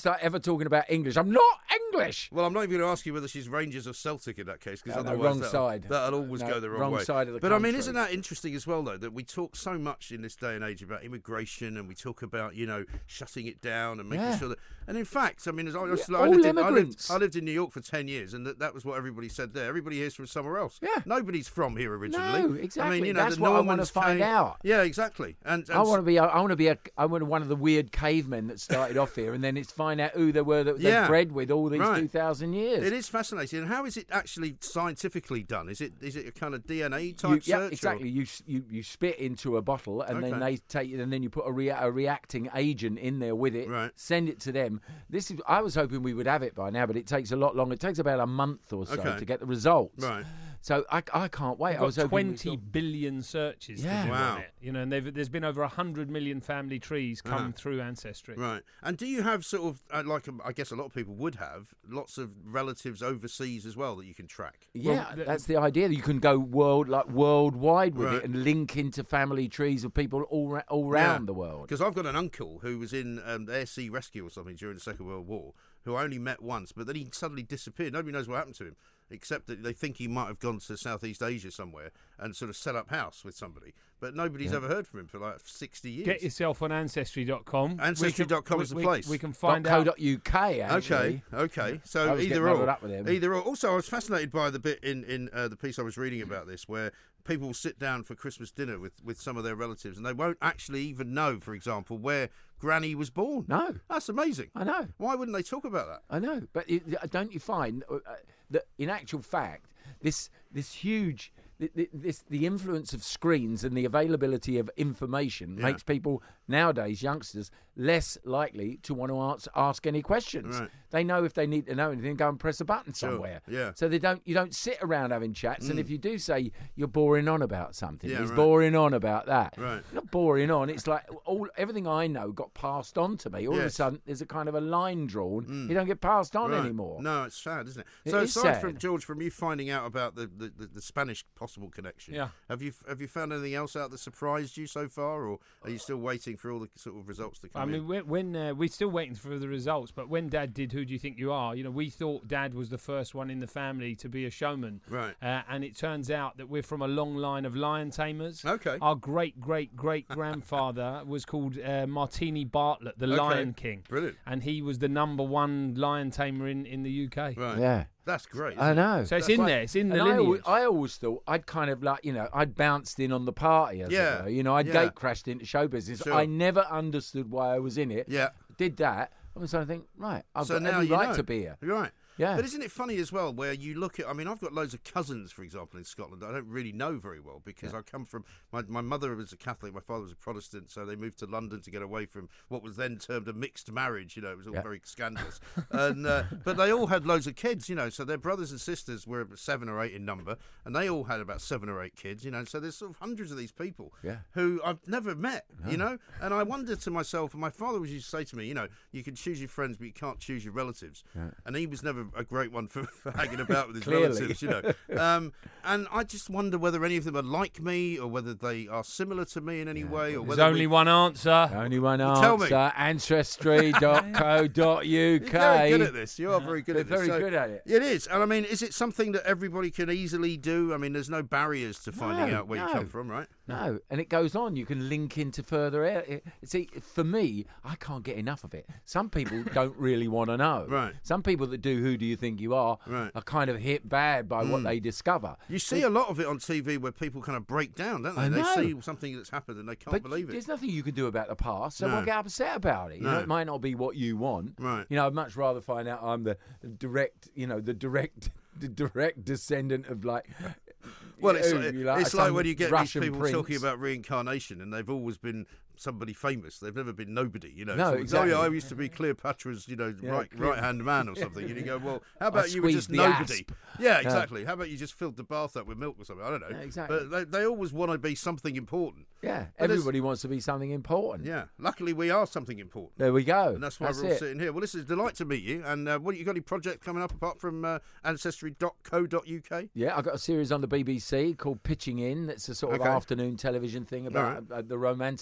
start ever talking about English. I'm not English. Well, I'm not even going to ask you whether she's Rangers or Celtic in that case, because No, no, otherwise wrong that'll, side. that'll always No, go the wrong, wrong way. side of the but I mean, country. isn't that interesting as well, though, that we talk so much in this day and age about immigration, and we talk about, you know, shutting it down and making Yeah. sure that. And in fact, I mean, as I, I, Yeah, lived all in, I, lived, immigrants. I lived in New York for ten years, and that, that was what everybody said there. Everybody here's from somewhere else. Yeah. Nobody's from here originally. No, exactly. I mean, you know, That's the what I want to Normans find came- out. Yeah, exactly. And, and I want to be. I want to be a. I want to one of the weird cavemen that started off here, and then it's find out who they were that Yeah. they bred with all these Right. two thousand years. It is fascinating. And how is it actually scientifically done? Is it is it a kind of D N A type You, yeah, search? or- exactly. You, s- you you spit into a bottle, and then Okay. they take it, and then you put a, rea- a reacting agent in there with it. Right. Send it to them. This is. I was hoping we would have it by now, but it takes a lot longer. It takes about a month or so Okay. to get the results. Right. So I, I can't wait. We've I was got hoping we twenty saw- billion searches Yeah. to do Wow. on it. You know, and they've, there's been over one hundred million family trees come Uh-huh. through Ancestry. Right. And do you have sort of, uh, like um, I guess a lot of people would have, lots of relatives overseas as well that you can track? Yeah, Well, that's the idea. You can go world like worldwide with Right. it and link into family trees of people all ra- all around the world. Because I've got an uncle who was in um, Air Sea Rescue or something during the Second World War, who I only met once, but then he suddenly disappeared. Nobody knows what happened to him, except that they think he might have gone to Southeast Asia somewhere and sort of set up house with somebody. But nobody's Yeah. ever heard from him for like sixty years. Get yourself on Ancestry dot com. Ancestry dot com We is the we- place. We can Dot find co out. dot U K actually. Okay, okay. I So was getting either muddled or, up with him. either or. Also, I was fascinated by the bit in in uh, the piece I was reading about this, where people sit down for Christmas dinner with, with some of their relatives, and they won't actually even know, for example, where Granny was born. No, That's amazing. I know. Why wouldn't they talk about that? I know, but it, don't you find uh, that in actual fact, this this huge th- th- this the influence of screens and the availability of information Yeah. makes people nowadays, youngsters, less likely to want to ask, ask any questions. Right. They know if they need to know anything, go and press a button Sure, somewhere. yeah. So they don't. You don't sit around having chats, and Mm. if you do say you're boring on about something, Yeah, he's right. boring on about that. Right. You're not boring on. It's like all everything I know got passed on to me. All of a Yes. sudden, there's a kind of a line drawn. Mm. You don't get passed on Right. anymore. No, it's sad, isn't it? It so is aside sad. from George, from you finding out about the, the, the, the Spanish possible connection, Yeah. have you have you found anything else out that surprised you so far, or are you still waiting for all the sort of results to come I in? mean, when, when uh, we're still waiting for the results, but when Dad did Who Do You Think You Are, you know, we thought Dad was the first one in the family to be a showman. Right. Uh, and it turns out that we're from a long line of lion tamers. Okay. Our great, great, great grandfather was called uh, Martini Bartlett, the Okay. Lion King. Brilliant. And he was the number one lion tamer in, in the U K. Right. Yeah. That's great. I isn't it? know. So it's That's in like- there. It's in the And I, lineage. always, I always thought I'd kind of like, you know, I'd bounced in on the party, as Yeah, it were. You know, I'd yeah. gate crashed into show business. Sure. I never understood why I was in it. Yeah. Did that. I was starting to think, right, I've So got now every you right know. to be here. You're right. Yeah. But isn't it funny as well, where you look at, I mean, I've got loads of cousins, for example, in Scotland that I don't really know very well, because I come from, my, my mother was a Catholic, my father was a Protestant, so they moved to London to get away from what was then termed a mixed marriage, you know, it was all Yeah. very scandalous. and uh, But they all had loads of kids, you know, so their brothers and sisters were seven or eight in number, and they all had about seven or eight kids, you know, so there's sort of hundreds of these people Yeah. who I've never met, you know, and I wonder to myself, and my father was used to say to me, you know, you can choose your friends, but you can't choose your relatives. Yeah. And he was never a great one for, for hanging about with his Clearly. relatives, you know. Um, and I just wonder whether any of them are like me, or whether they are similar to me in any way, or There's whether only we... one answer. Only one Well, tell me. answer, ancestry dot co dot U K. You're very good at this. You are very good They're at this. very So good at it. It is. And I mean, is it something that everybody can easily do? I mean, there's no barriers to finding No, out where no. you come from, right? No, and it goes on. You can link into further area. See, for me, I can't get enough of it. Some people don't really want to know. Right. Some people that do Who Do You Think You Are Right. are kind of hit bad by what they discover. You see a lot of it on T V where people kind of break down, don't they? I They know. see something that's happened and they can't But believe it. there's nothing you can do about the past, so No. won't get upset about it. You know, No. it might not be what you want. Right. You know, I'd much rather find out I'm the direct, you know, the direct, the direct descendant of like. Well, it's you like, know, it's some like when you get Russian these people prince. talking about reincarnation, and they've always been somebody famous. They've never been nobody, you know. No, So, exactly. Oh, yeah, I used to be Cleopatra's, you know, Yeah, right Cleo- right hand man or something. And you go, well, how about you were squeezed just the nobody? asp. Yeah, Yeah. exactly. How about you just filled the bath up with milk or something? I don't know. Yeah, exactly. But they, they always want to be something important. Yeah, But there's- everybody wants to be something important. Yeah. Luckily, we are something important. There we go. And that's why That's we're all it. sitting here. Well, listen, it's a delight to meet you. And uh, what you got any projects coming up apart from uh, ancestry dot co dot U K? Yeah, I got a series on the B B C called Pitching In. That's a sort of Okay. afternoon television thing about uh, the romantic life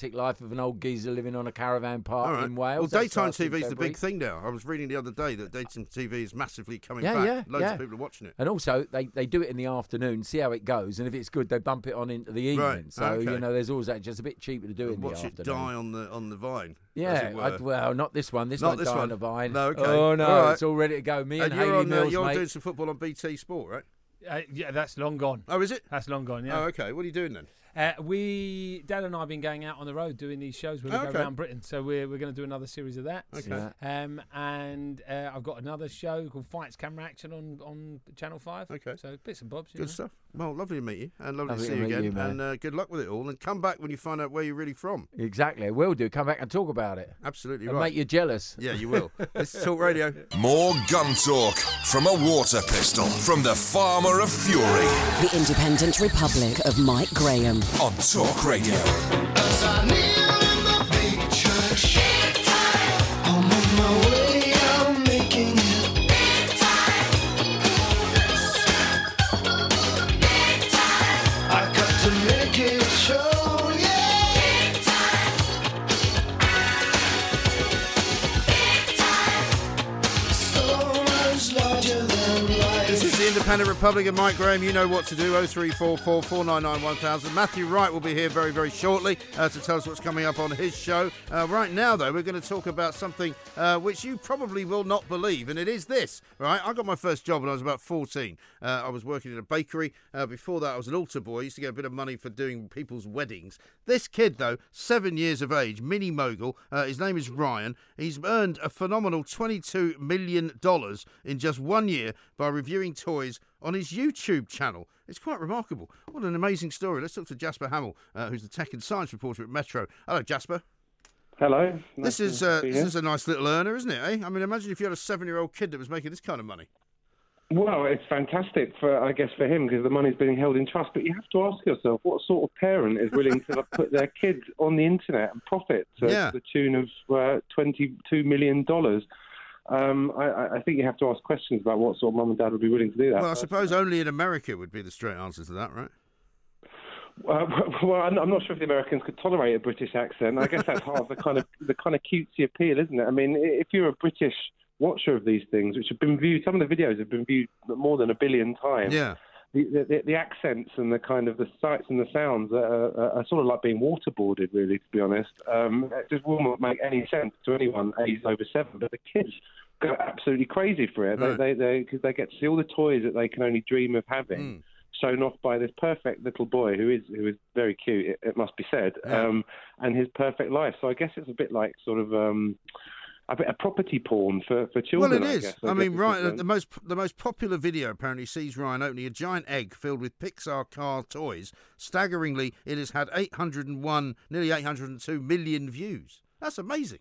of an old geezer living on a caravan park All right. in Wales. Well, That daytime starts in T V is the February. big thing now. I was reading the other day that daytime T V is massively coming Yeah, back. yeah, Loads yeah. of people are watching it. And also, they, they do it in the afternoon, see how it goes, and if it's good, they bump it on into the evening. Right, So, okay. you know, there's always that. Just a bit cheaper to do it in Watch the it afternoon. die on the on the vine. as Yeah, it were. I'd, well, not this one. This Not won't this die one. on the vine. No, okay. Oh, no, All right. it's all ready to go. Me and, And you're, Hayley on, uh, Mills, you're mate. doing some football on B T Sport, right? Uh, yeah, that's long gone. Oh, is it? That's long gone, yeah. Oh, okay. What are you doing then? Uh, we, Dad and I have been going out on the road doing these shows when we Oh, go okay. around Britain. So we're, we're going to do another series of that. Okay. Yeah. Um, and uh, I've got another show called Fights Camera Action on, on Channel five. Okay. So bits and bobs. You Good know. stuff. Well, lovely to meet you, and lovely, Lovely to see to you meet again. you, man. and uh, good luck with it all. And come back when you find out where you're really from. Exactly. Will do. Come back and talk about it. Absolutely And right. make you jealous. Yeah, you will. This is Talk Radio. More gun talk from a water pistol from the Farmer of Fury The Independent Republic of Mike Graham. on Talk Radio. This is the Independent Republic of Mike Graham. You know what to do. oh three four four, four nine nine, one thousand. Matthew Wright will be here very, very shortly uh, to tell us what's coming up on his show. Uh, right now, though, we're going to talk about something uh, which you probably will not believe, and it is this, right? I got my first job when I was about fourteen. Uh, I was working in a bakery. Uh, before that, I was an altar boy. I used to get a bit of money for doing people's weddings. This kid, though, seven years of age, mini mogul, uh, his name is Ryan. He's earned a phenomenal twenty-two million dollars in just one year by reviewing toys on his YouTube channel. It's quite remarkable. What an amazing story. Let's talk to Jasper Hamill, uh, who's the tech and science reporter at Metro. Hello, Jasper. Hello. This Nice is to uh, be this here. is a nice little earner, isn't it? Eh? I mean, imagine if you had a seven-year-old kid that was making this kind of money. Well, it's fantastic for, I guess, for him because the money's being held in trust. But you have to ask yourself, what sort of parent is willing to put their kids on the internet and profit to Yeah. the tune of uh, twenty-two million dollars? Um, I, I think you have to ask questions about what sort of mum and dad would be willing to do that. Well, I suppose only in America would be the straight answer to that, right? Uh, well, I'm I'm not sure if the Americans could tolerate a British accent. I guess that's half of the kind of the kind of cutesy appeal, isn't it? I mean, if you're a British watcher of these things, which have been viewed, some of the videos have been viewed more than a billion times. Yeah. The, the, the accents and the kind of the sights and the sounds are, are, are sort of like being waterboarded, really, to be honest. Um, it just won't make any sense to anyone aged over seven, but the kids go absolutely crazy for it. Right. They, they, they, cause they get to see all the toys that they can only dream of having. Mm. Shown off by this perfect little boy who is who is very cute, it, it must be said, Yeah. um, and his perfect life. So I guess it's a bit like sort of um, a bit of property porn for, for children. Well, it I is. guess. I, I mean, guess right. it's, um, The most the most popular video apparently sees Ryan opening a giant egg filled with Pixar car toys. Staggeringly, it has had eight hundred one, nearly eight hundred two million views. That's amazing.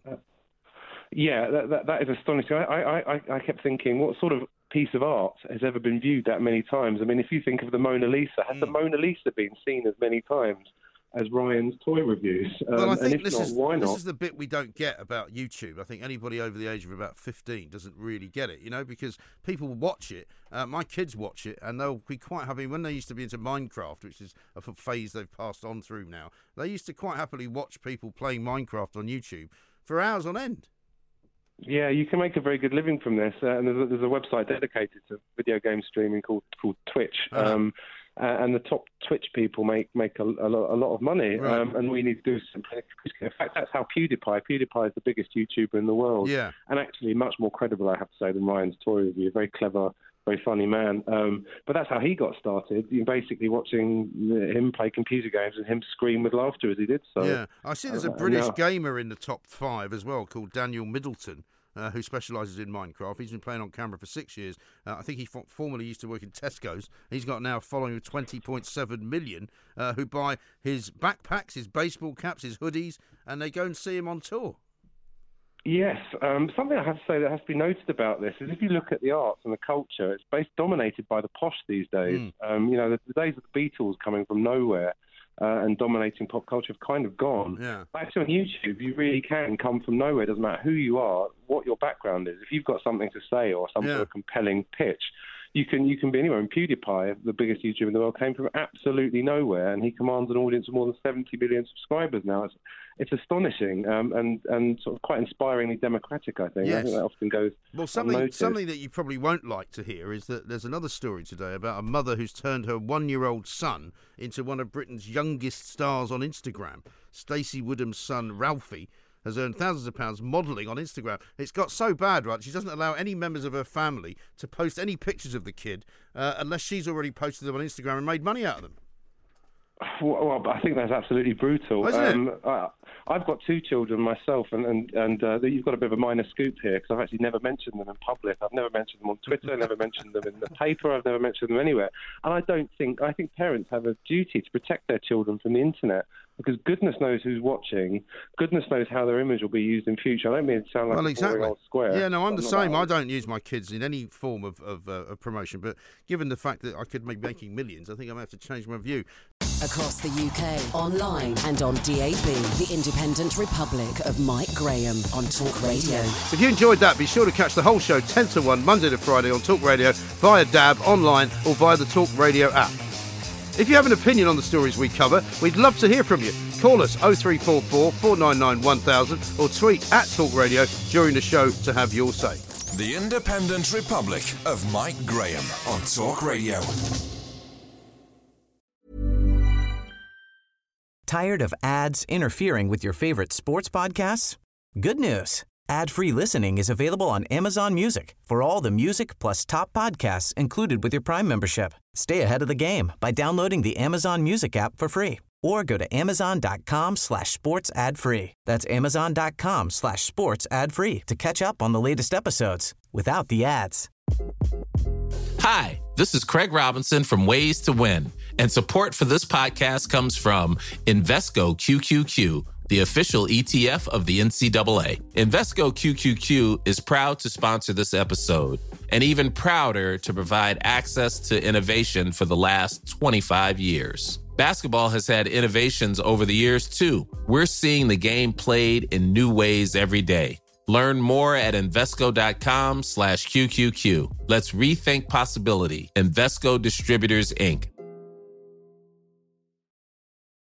Yeah, that, that, that is astonishing. I, I, I, I kept thinking, what sort of piece of art has ever been viewed that many times? I mean, if you think of the Mona Lisa, has the Mona Lisa been seen as many times as Ryan's toy reviews? Um, Well, I and think if this not, is why this not? is the bit we don't get about YouTube. I think anybody over the age of about fifteen doesn't really get it, you know, because people watch it. Uh, my kids watch it, and they'll be quite happy when they used to be into Minecraft, which is a f- phase they've passed on through now. They used to quite happily watch people playing Minecraft on YouTube for hours on end. Yeah, you can make a very good living from this, uh, and there's a, there's a website dedicated to video game streaming called called Twitch, Uh-huh. um, uh, and the top Twitch people make make a, a, lot, a lot of money, Right. um, and all you need to do is simply. In fact, that's how PewDiePie. PewDiePie is the biggest YouTuber in the world, Yeah. and actually much more credible, I have to say, than Ryan's toy review. Very clever, very funny man. Um, but that's how he got started. You're basically watching him play computer games and him scream with laughter as he did so. Yeah, I see there's a Uh, British now- gamer in the top five as well called Daniel Middleton, uh, who specialises in Minecraft. He's been playing on camera for six years. Uh, I think he f- formerly used to work in Tesco's. He's got now a following of twenty point seven million uh, who buy his backpacks, his baseball caps, his hoodies, and they go and see him on tour. Yes, um, something I have to say that has to be noted about this is if you look at the arts and the culture, it's based dominated by the posh these days. Mm. Um, you know, the, the days of the Beatles coming from nowhere uh, and dominating pop culture have kind of gone. Yeah. But actually on YouTube, you really can come from nowhere. It doesn't matter who you are, what your background is. If you've got something to say or some Yeah. sort of compelling pitch, you can you can be anywhere. And PewDiePie, the biggest YouTuber in the world, came from absolutely nowhere, and he commands an audience of more than seventy million subscribers now. It's it's astonishing um, and and sort of quite inspiringly democratic, I think. Yes. I think that often goes Well, something unnoticed. something that you probably won't like to hear is that there's another story today about a mother who's turned her one-year-old son into one of Britain's youngest stars on Instagram. Stacey Woodham's son, Ralphie, has earned thousands of pounds modelling on Instagram. It's got so bad, right, she doesn't allow any members of her family to post any pictures of the kid uh, unless she's already posted them on Instagram and made money out of them. Well, I think that's absolutely brutal. Isn't um, it? I, I've got two children myself, and and, and uh, you've got a bit of a minor scoop here because I've actually never mentioned them in public. I've never mentioned them on Twitter. I've never mentioned them in the paper. I've never mentioned them anywhere. And I don't think I think parents have a duty to protect their children from the internet, because goodness knows who's watching. Goodness knows how their image will be used in future. I don't mean to sound like Well, a exactly. boring old square. Yeah, no, I'm the not same. that I old. don't use my kids in any form of, of, uh, of promotion, but given the fact that I could be making millions, I think I may have to change my view. Across the U K, online and on D A B, the Independent Republic of Mike Graham on Talk Radio. If you enjoyed that, be sure to catch the whole show ten to one, Monday to Friday on Talk Radio, via D A B, online or via the Talk Radio app. If you have an opinion on the stories we cover, we'd love to hear from you. Call us oh three four four, four nine nine, one thousand or tweet at Talk Radio during the show to have your say. The Independent Republic of Mike Graham on Talk Radio. Tired of ads interfering with your favorite sports podcasts? Good news. Ad-free listening is available on Amazon Music for all the music plus top podcasts included with your Prime membership. Stay ahead of the game by downloading the Amazon Music app for free or go to amazon.com slash sports ad free. That's amazon.com slash sports ad free to catch up on the latest episodes without the ads. Hi, this is Craig Robinson from Ways to Win, and support for this podcast comes from Invesco Q Q Q, the official E T F of the N C double A. Invesco Q Q Q is proud to sponsor this episode, and even prouder to provide access to innovation for the last twenty-five years. Basketball has had innovations over the years, too. We're seeing the game played in new ways every day. Learn more at Invesco.com slash QQQ. Let's rethink possibility. Invesco Distributors, Incorporated.